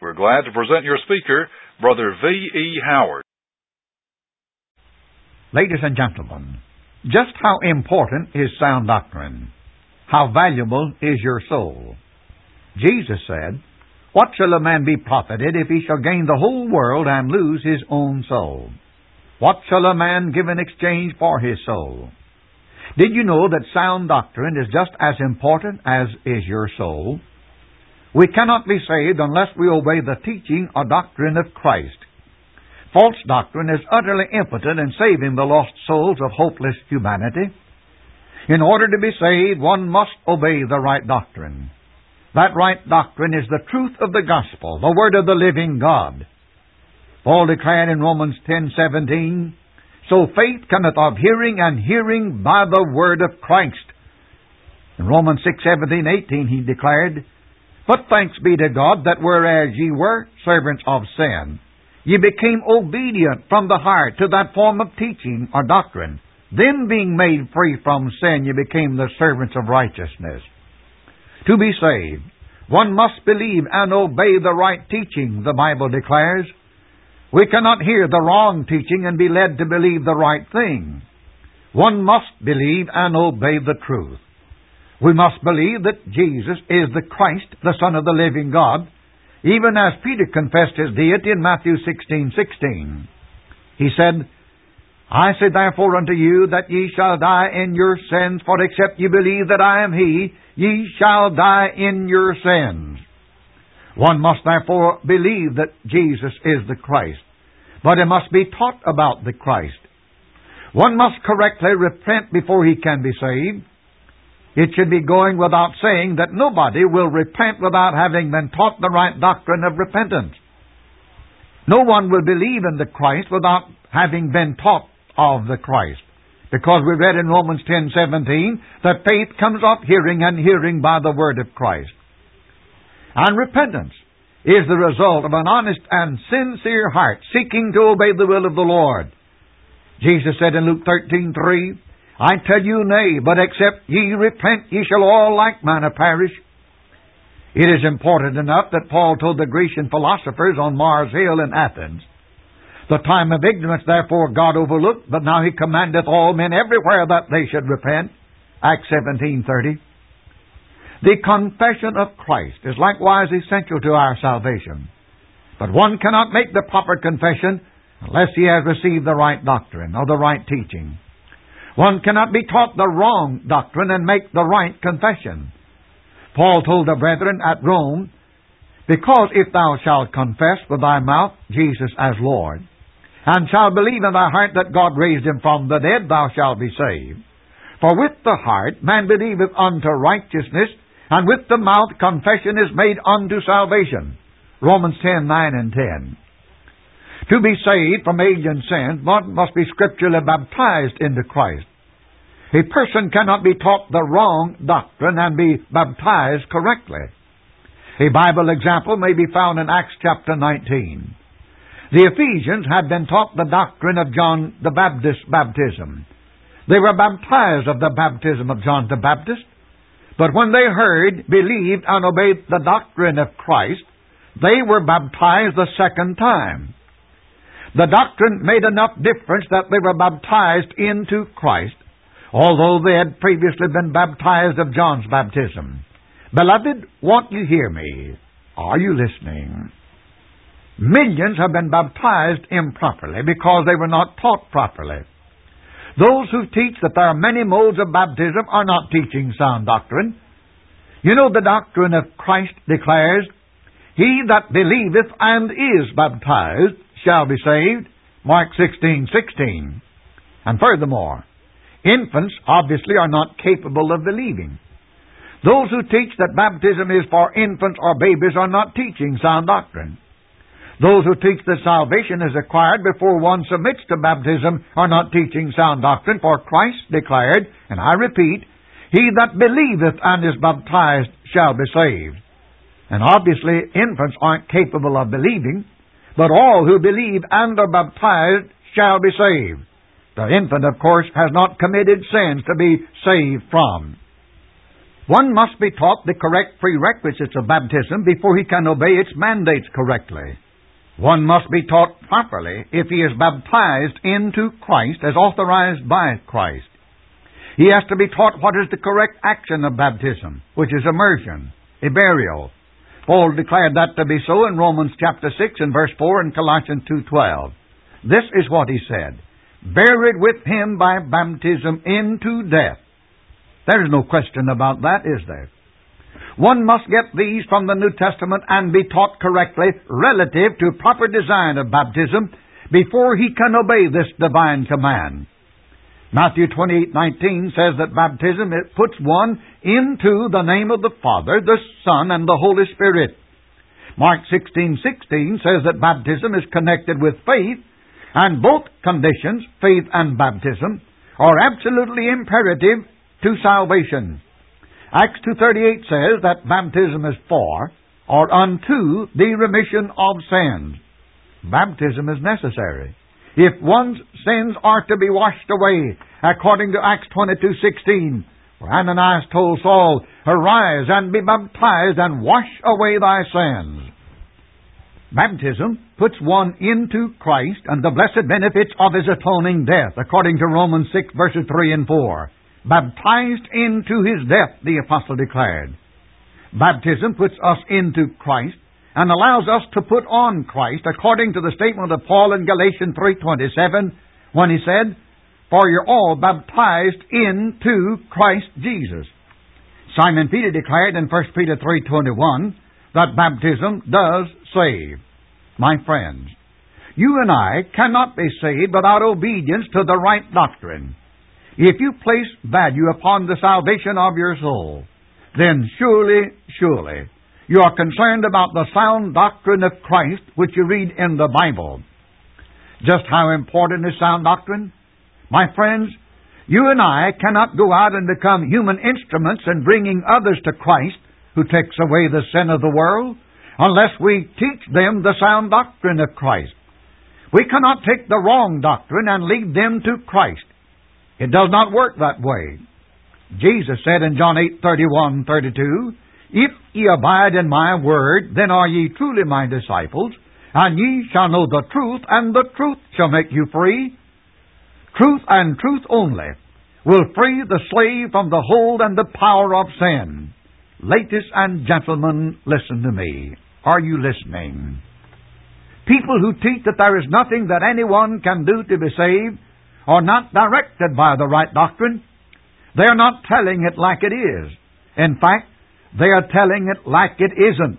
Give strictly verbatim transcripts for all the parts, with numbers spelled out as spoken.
We're glad to present your speaker, Brother V E Howard. Ladies and gentlemen, just how important is sound doctrine? How valuable is your soul? Jesus said, "What shall a man be profited if he shall gain the whole world and lose his own soul? What shall a man give in exchange for his soul?" Did you know that sound doctrine is just as important as is your soul? We cannot be saved unless we obey the teaching or doctrine of Christ. False doctrine is utterly impotent in saving the lost souls of hopeless humanity. In order to be saved, one must obey the right doctrine. That right doctrine is the truth of the gospel, the word of the living God. Paul declared in Romans ten seventeen, "So faith cometh of hearing, and hearing by the word of Christ." In Romans six seventeen eighteen he declared, "But thanks be to God that whereas ye were servants of sin, ye became obedient from the heart to that form of teaching or doctrine. Then being made free from sin, ye became the servants of righteousness." To be saved, one must believe and obey the right teaching, the Bible declares. We cannot hear the wrong teaching and be led to believe the right thing. One must believe and obey the truth. We must believe that Jesus is the Christ, the Son of the living God, even as Peter confessed his deity in Matthew sixteen sixteen. He said, "I say therefore unto you that ye shall die in your sins, for except ye believe that I am He, ye shall die in your sins." One must therefore believe that Jesus is the Christ, but he must be taught about the Christ. One must correctly repent before he can be saved. It should be going without saying that nobody will repent without having been taught the right doctrine of repentance. No one will believe in the Christ without having been taught of the Christ, because we read in Romans ten seventeen that faith comes of hearing, and hearing by the word of Christ. And repentance is the result of an honest and sincere heart seeking to obey the will of the Lord. Jesus said in Luke thirteen three, "I tell you, nay, but except ye repent, ye shall all like manner perish." It is important enough that Paul told the Grecian philosophers on Mars Hill in Athens, "The time of ignorance therefore God overlooked, but now He commandeth all men everywhere that they should repent." Acts seventeen thirty. The confession of Christ is likewise essential to our salvation. But one cannot make the proper confession unless he has received the right doctrine or the right teaching. One cannot be taught the wrong doctrine and make the right confession. Paul told the brethren at Rome, "Because if thou shalt confess with thy mouth Jesus as Lord, and shalt believe in thy heart that God raised Him from the dead, thou shalt be saved. For with the heart man believeth unto righteousness, and with the mouth confession is made unto salvation." Romans ten nine and ten. To be saved from alien sins, one must be scripturally baptized into Christ. A person cannot be taught the wrong doctrine and be baptized correctly. A Bible example may be found in Acts chapter nineteen. The Ephesians had been taught the doctrine of John the Baptist's baptism. They were baptized of the baptism of John the Baptist, but when they heard, believed, and obeyed the doctrine of Christ, they were baptized the second time. The doctrine made enough difference that they were baptized into Christ, although they had previously been baptized of John's baptism. Beloved, won't you hear me? Are you listening? Millions have been baptized improperly because they were not taught properly. Those who teach that there are many modes of baptism are not teaching sound doctrine. You know, the doctrine of Christ declares, "He that believeth and is baptized shall be saved." Mark sixteen sixteen. And furthermore, infants obviously are not capable of believing. Those who teach that baptism is for infants or babies are not teaching sound doctrine. Those who teach that salvation is acquired before one submits to baptism are not teaching sound doctrine, for Christ declared, and I repeat, "He that believeth and is baptized shall be saved." And obviously infants aren't capable of believing, but all who believe and are baptized shall be saved. The infant, of course, has not committed sins to be saved from. One must be taught the correct prerequisites of baptism before he can obey its mandates correctly. One must be taught properly if he is baptized into Christ as authorized by Christ. He has to be taught what is the correct action of baptism, which is immersion, a burial. Paul declared that to be so in Romans chapter six and verse four and Colossians two twelve. This is what he said, buried with him by baptism into death. There is no question about that, is there? One must get these from the New Testament and be taught correctly relative to proper design of baptism before he can obey this divine command. Matthew twenty-eight nineteen says that baptism, it puts one into the name of the Father, the Son, and the Holy Spirit. Mark sixteen sixteen says that baptism is connected with faith, and both conditions, faith and baptism, are absolutely imperative to salvation. Acts two thirty-eight says that baptism is for or unto the remission of sins. Baptism is necessary. If one's sins are to be washed away, according to Acts twenty-two sixteen, where Ananias told Saul, arise and be baptized and wash away thy sins. Baptism puts one into Christ and the blessed benefits of His atoning death, according to Romans six verses three and four. Baptized into His death, the apostle declared. Baptism puts us into Christ and allows us to put on Christ, according to the statement of Paul in Galatians three twenty-seven, when he said, for you're all baptized into Christ Jesus. Simon Peter declared in First Peter three twenty-one that baptism does save. My friends, you and I cannot be saved without obedience to the right doctrine. If you place value upon the salvation of your soul, then surely, surely, you are concerned about the sound doctrine of Christ which you read in the Bible. Just how important is sound doctrine? My friends, you and I cannot go out and become human instruments in bringing others to Christ, who takes away the sin of the world, unless we teach them the sound doctrine of Christ. We cannot take the wrong doctrine and lead them to Christ. It does not work that way. Jesus said in John eight thirty-one thirty-two, if ye abide in my word, then are ye truly my disciples, and ye shall know the truth, and the truth shall make you free. Truth and truth only will free the slave from the hold and the power of sin. Ladies and gentlemen, listen to me. Are you listening? People who teach that there is nothing that anyone can do to be saved are not directed by the right doctrine. They are not telling it like it is. In fact, they are telling it like it isn't.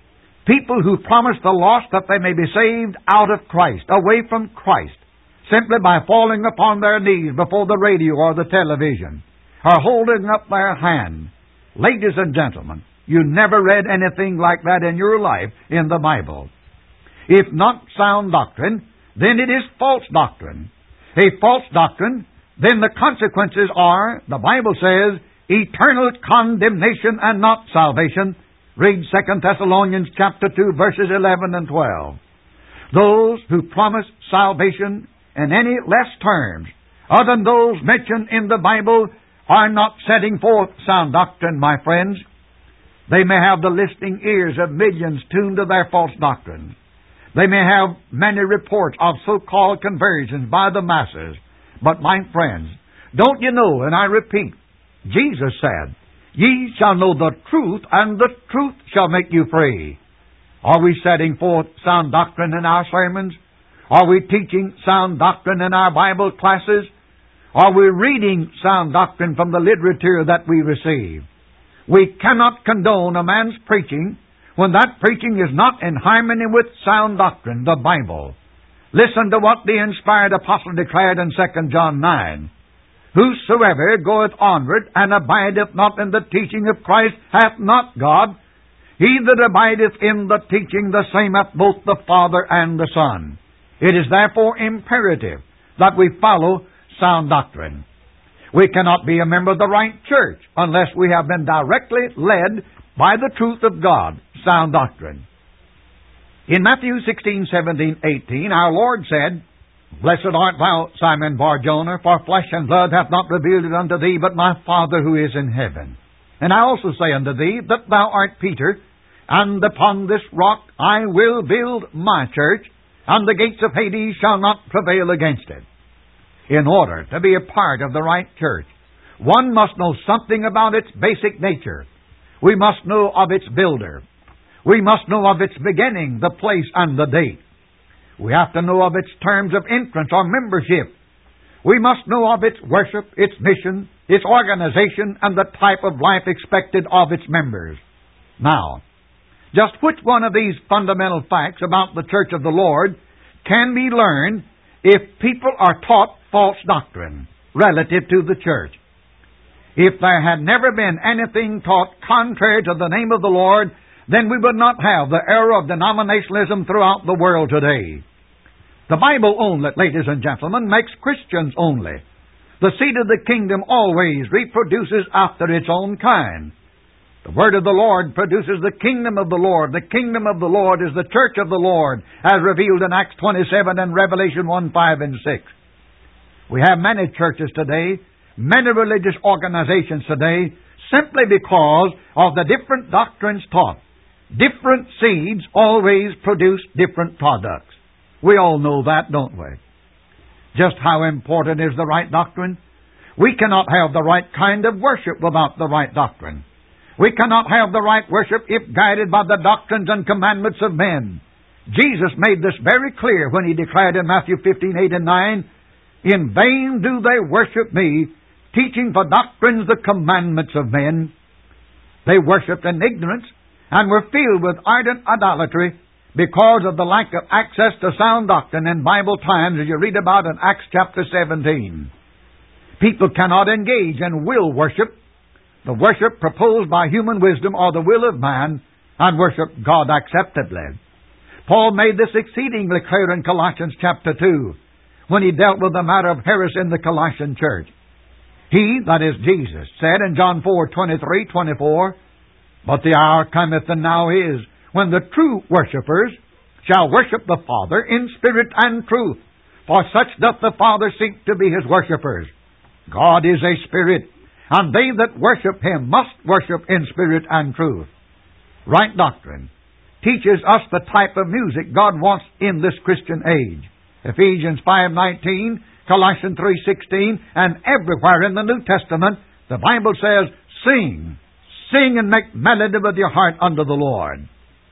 People who promise the lost that they may be saved out of Christ, away from Christ, simply by falling upon their knees before the radio or the television, or holding up their hand. Ladies and gentlemen, you never read anything like that in your life in the Bible. If not sound doctrine, then it is false doctrine. A false doctrine, then the consequences are, the Bible says, eternal condemnation and not salvation. Read Second Thessalonians chapter two, verses eleven and twelve. Those who promise salvation in any less terms, other than those mentioned in the Bible, are not setting forth sound doctrine, my friends. They may have the listening ears of millions tuned to their false doctrines. They may have many reports of so-called conversions by the masses. But, my friends, don't you know, and I repeat, Jesus said, ye shall know the truth, and the truth shall make you free. Are we setting forth sound doctrine in our sermons? Are we teaching sound doctrine in our Bible classes? Are we reading sound doctrine from the literature that we receive? We cannot condone a man's preaching when that preaching is not in harmony with sound doctrine, the Bible. Listen to what the inspired apostle declared in Second John nine. Whosoever goeth onward and abideth not in the teaching of Christ hath not God. He that abideth in the teaching, the same hath both the Father and the Son. It is therefore imperative that we follow sound doctrine. We cannot be a member of the right church unless we have been directly led by the truth of God, sound doctrine. In Matthew sixteen, seventeen, eighteen, our Lord said, Blessed art thou, Simon Bar-Jonah, for flesh and blood hath not revealed it unto thee, but my Father who is in heaven. And I also say unto thee that thou art Peter, and upon this rock I will build my church, and the gates of Hades shall not prevail against it. In order to be a part of the right church, one must know something about its basic nature. We must know of its builder. We must know of its beginning, the place, and the date. We have to know of its terms of entrance or membership. We must know of its worship, its mission, its organization, and the type of life expected of its members. Now, just which one of these fundamental facts about the Church of the Lord can be learned if people are taught false doctrine relative to the church? If there had never been anything taught contrary to the name of the Lord, then we would not have the error of denominationalism throughout the world today. The Bible only, ladies and gentlemen, makes Christians only. The seed of the kingdom always reproduces after its own kind. The Word of the Lord produces the kingdom of the Lord. The kingdom of the Lord is the church of the Lord, as revealed in Acts twenty-seven and Revelation one, five, and six. We have many churches today, many religious organizations today, simply because of the different doctrines taught. Different seeds always produce different products. We all know that, don't we? Just how important is the right doctrine? We cannot have the right kind of worship without the right doctrine. We cannot have the right worship if guided by the doctrines and commandments of men. Jesus made this very clear when He declared in Matthew fifteen, eight and nine, "In vain do they worship Me, teaching for doctrines the commandments of men." They worshipped in ignorance and were filled with ardent idolatry because of the lack of access to sound doctrine in Bible times, as you read about in Acts chapter seventeen. People cannot engage in will worship, the worship proposed by human wisdom or the will of man, and worship God acceptably. Paul made this exceedingly clear in Colossians chapter two, when he dealt with the matter of heresy in the Colossian church. He, that is Jesus, said in John four, twenty-three, twenty-four, "But the hour cometh, and now is, when the true worshippers shall worship the Father in spirit and truth. For such doth the Father seek to be His worshippers. God is a spirit, and they that worship Him must worship in spirit and truth." Right doctrine teaches us the type of music God wants in this Christian age. Ephesians five nineteen, Colossians three sixteen, and everywhere in the New Testament, the Bible says, "Sing, sing and make melody with your heart unto the Lord."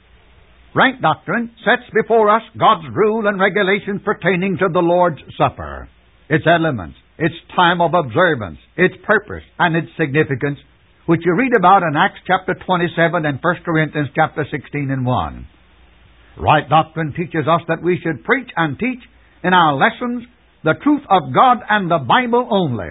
Right doctrine sets before us God's rule and regulations pertaining to the Lord's Supper, its elements, its time of observance, its purpose, and its significance, which you read about in Acts chapter twenty-seven and First Corinthians chapter sixteen and one. Right doctrine teaches us that we should preach and teach in our lessons the truth of God and the Bible only.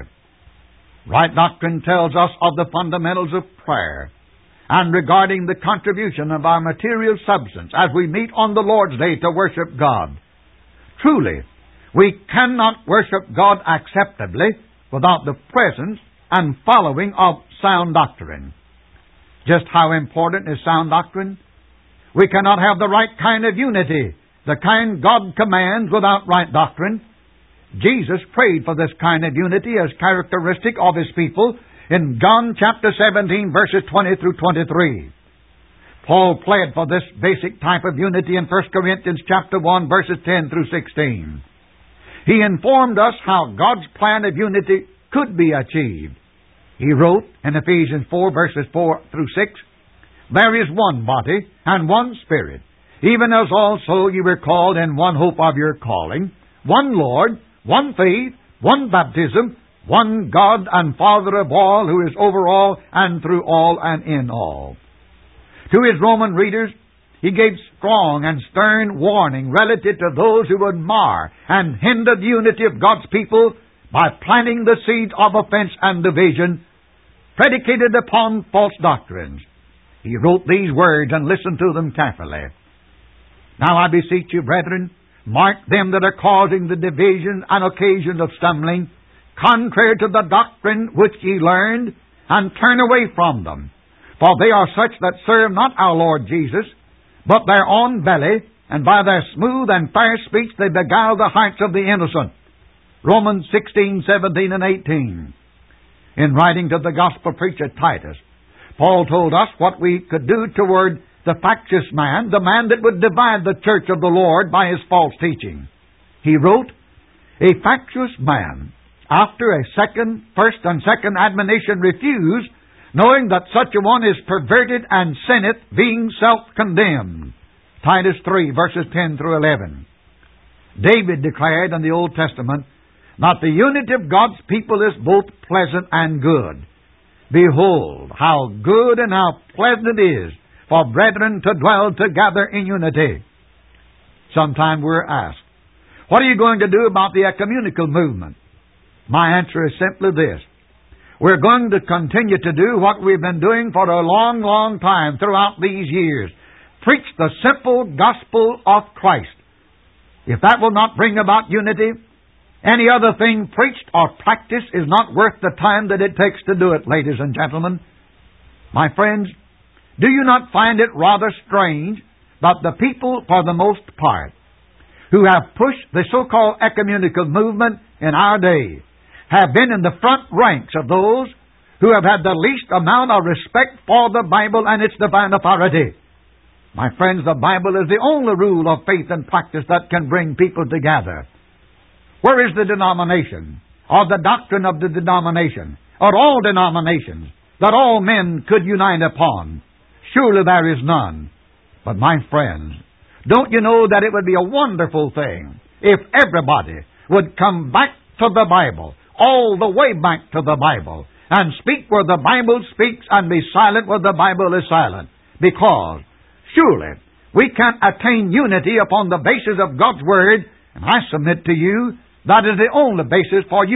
Right doctrine tells us of the fundamentals of prayer and regarding the contribution of our material substance as we meet on the Lord's Day to worship God. Truly, we cannot worship God acceptably without the presence and following of sound doctrine. Just how important is sound doctrine? We cannot have the right kind of unity, the kind God commands, without right doctrine. Jesus prayed for this kind of unity as characteristic of His people in John chapter seventeen, verses twenty through twenty-three. Paul pled for this basic type of unity in First Corinthians chapter one, verses ten through sixteen. He informed us how God's plan of unity could be achieved. He wrote in Ephesians four, verses four through six, "There is one body and one Spirit, even as also ye were called in one hope of your calling, one Lord, one faith, one baptism, one God and Father of all, who is over all and through all and in all." To his Roman readers, he gave strong and stern warning relative to those who would mar and hinder the unity of God's people by planting the seeds of offense and division predicated upon false doctrines. He wrote these words, and listened to them carefully. "Now I beseech you, brethren, mark them that are causing the division and occasion of stumbling, contrary to the doctrine which ye learned, and turn away from them. For they are such that serve not our Lord Jesus, but their own belly, and by their smooth and fair speech they beguile the hearts of the innocent." Romans sixteen, seventeen, and eighteen. In writing to the gospel preacher Titus, Paul told us what we could do toward the factious man, the man that would divide the church of the Lord by his false teaching. He wrote, "A factious man, after a second, first and second admonition refuse, knowing that such a one is perverted and sinneth, being self-condemned." Titus three, verses ten through eleven. David declared in the Old Testament that the unity of God's people is both pleasant and good. "Behold, how good and how pleasant it is for brethren to dwell together in unity." Sometime we're asked, what are you going to do about the ecumenical movement? My answer is simply this. We're going to continue to do what we've been doing for a long, long time throughout these years. Preach the simple gospel of Christ. If that will not bring about unity, any other thing preached or practiced is not worth the time that it takes to do it, ladies and gentlemen. My friends, do you not find it rather strange that the people, for the most part, who have pushed the so-called ecumenical movement in our day have been in the front ranks of those who have had the least amount of respect for the Bible and its divine authority? My friends, the Bible is the only rule of faith and practice that can bring people together. Where is the denomination, or the doctrine of the denomination, or all denominations, that all men could unite upon? Surely there is none. But my friends, don't you know that it would be a wonderful thing if everybody would come back to the Bible, all the way back to the Bible, and speak where the Bible speaks and be silent where the Bible is silent? Because surely we can attain unity upon the basis of God's Word, and I submit to you that is the only basis for unity.